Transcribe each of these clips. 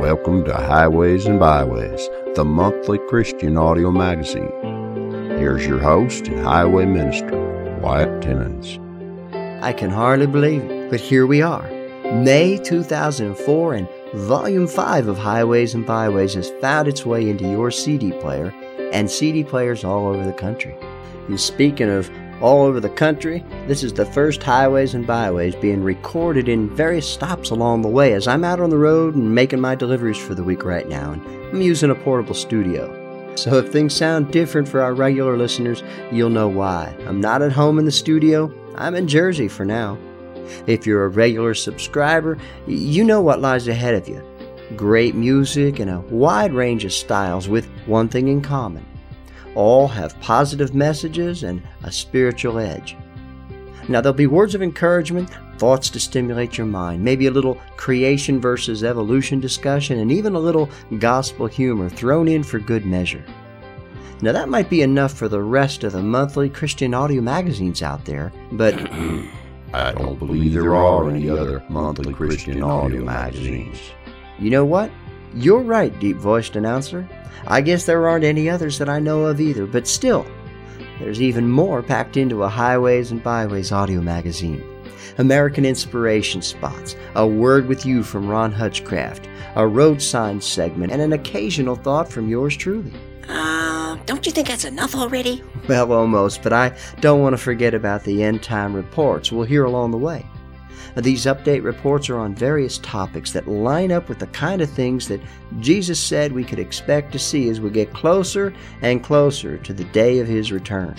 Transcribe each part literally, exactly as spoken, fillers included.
Welcome to Highways and Byways, the monthly Christian audio magazine. Here's your host and highway minister, Wyatt Timmons. I can hardly believe it, but here we are. May two thousand four, and Volume five of Highways and Byways has found its way into your C D player and C D players all over the country. And speaking of all over the country, this is the first Highways and Byways being recorded in various stops along the way as I'm out on the road and making my deliveries for the week right now, and I'm using a portable studio. So if things sound different for our regular listeners, you'll know why. I'm not at home in the studio. I'm in Jersey for now. If you're a regular subscriber, you know what lies ahead of you. Great music and a wide range of styles with one thing in common. All have positive messages and a spiritual edge. Now, there'll be words of encouragement, thoughts to stimulate your mind, maybe a little creation versus evolution discussion, and even a little gospel humor thrown in for good measure. Now, that might be enough for the rest of the monthly Christian audio magazines out there, but I don't believe there are any other monthly Christian audio magazines. You know what? You're right, deep-voiced announcer. I guess there aren't any others that I know of either, but still, there's even more packed into a Highways and Byways audio magazine. American inspiration spots, a word with you from Ron Hutchcraft, a road sign segment, and an occasional thought from yours truly. Uh, don't you think that's enough already? Well, almost, but I don't want to forget about the end-time reports we'll hear along the way. These update reports are on various topics that line up with the kind of things that Jesus said we could expect to see as we get closer and closer to the day of His return.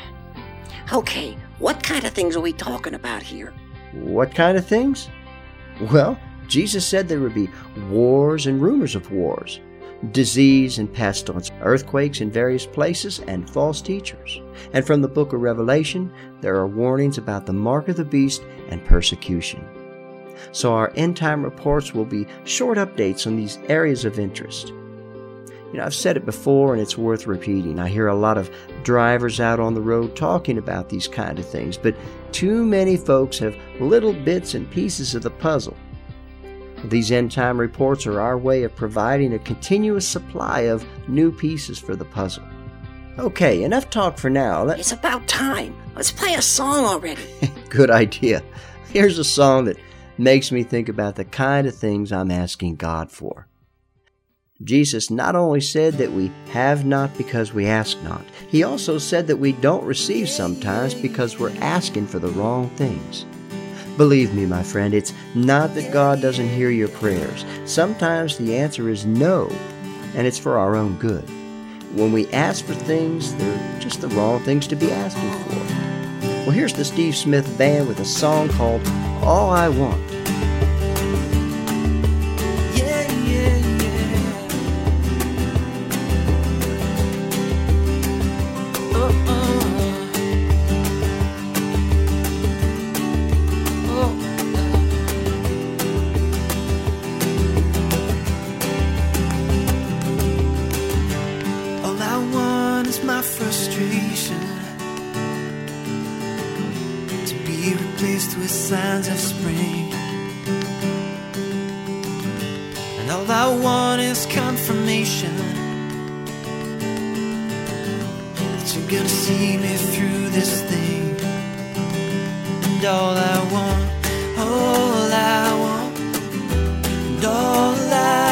Okay, what kind of things are we talking about here? What kind of things? Well, Jesus said there would be wars and rumors of wars, disease and pestilence, earthquakes in various places, and false teachers. And from the book of Revelation, there are warnings about the mark of the beast and persecution. So our end-time reports will be short updates on these areas of interest. You know, I've said it before and it's worth repeating. I hear a lot of drivers out on the road talking about these kind of things, but too many folks have little bits and pieces of the puzzle. These end-time reports are our way of providing a continuous supply of new pieces for the puzzle. Okay, enough talk for now. Let- It's about time. Let's play a song already. Good idea. Here's a song that makes me think about the kind of things I'm asking God for. Jesus not only said that we have not because we ask not, He also said that we don't receive sometimes because we're asking for the wrong things. Believe me, my friend, it's not that God doesn't hear your prayers. Sometimes the answer is no, and it's for our own good. When we ask for things, they're just the wrong things to be asking for. Well, here's the Steve Smith Band with a song called All I Want. Yeah, yeah, yeah. Oh, oh. My frustration to be replaced with signs of spring, and all I want is confirmation that you're gonna see me through this thing. And all I want, all I want, and all I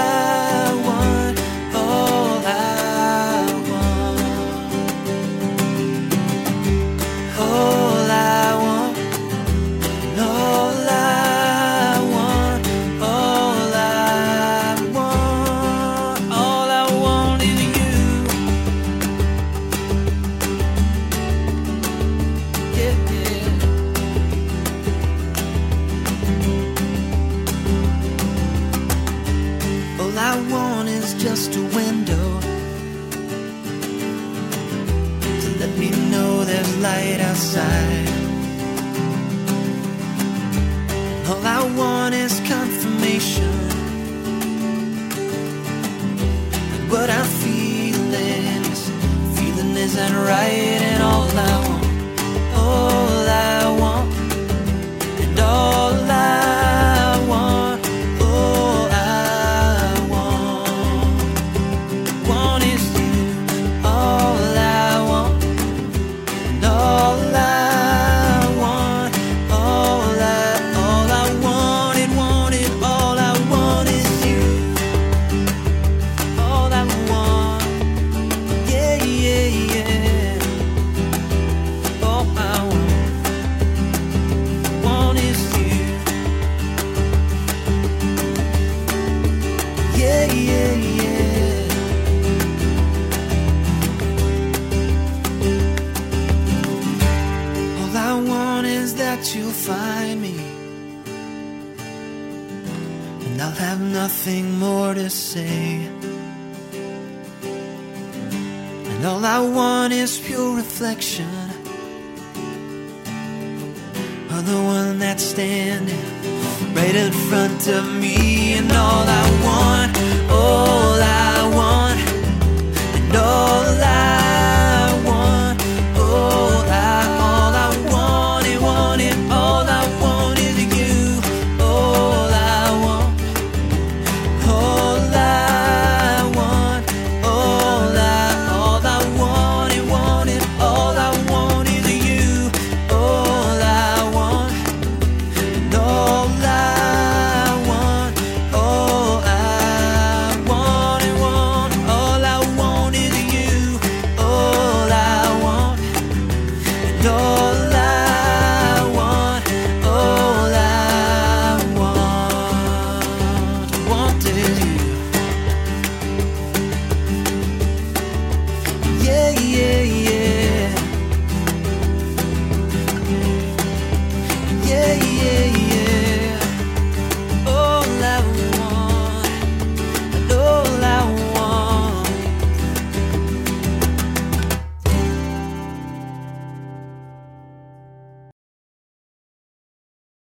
just a window to let me know there's light outside. All I want is confirmation that what I'm feeling is feeling isn't right. And all I want, all I want, and all I want, all I want. want is that you'll find me, and I'll have nothing more to say. And all I want is pure reflection of the one that's standing right in front of me. And all I want, all I